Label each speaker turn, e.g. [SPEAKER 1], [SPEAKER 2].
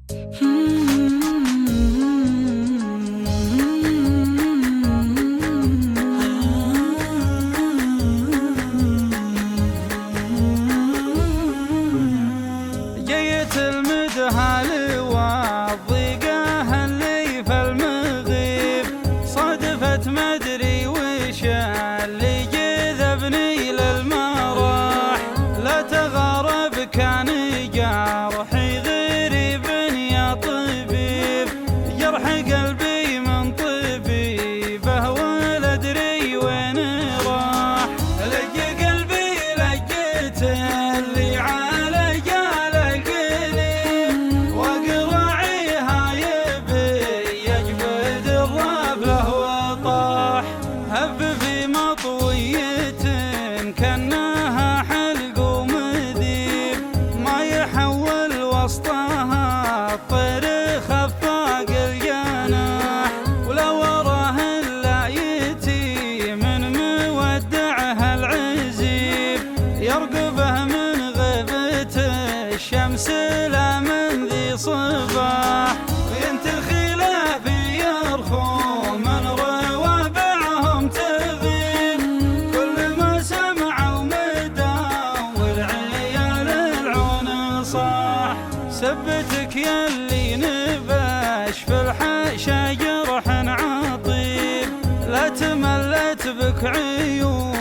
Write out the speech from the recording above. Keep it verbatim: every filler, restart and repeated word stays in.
[SPEAKER 1] جيت المدهال والضيقة اللي في المغيب، صادفت مدري وش اللي جذبني للمراح. لا تغارب كان جرحي غريب يا طبيب، جرح قلبي من طبيبه ولا ادري وين راح. لج قلبي لجيت اللي عالج على القليب، واقرعيها يبي يجبد الراب له وطاح. هب في مطوية كانها حلق ومذيب، ما يحول وسطها الطير خفاق الجناح. ولا وراه الا يتي من مودعها العزيب، يرقبه من غيبة الشمس لا من ذي صباح. وينتخي له في يرخو من روابعهم تغيب، كل ما سمعوا مداول عيال العون صاح. سبتك ياللي نباش في الحاشا جرح عطيب، لا تملت بك عيون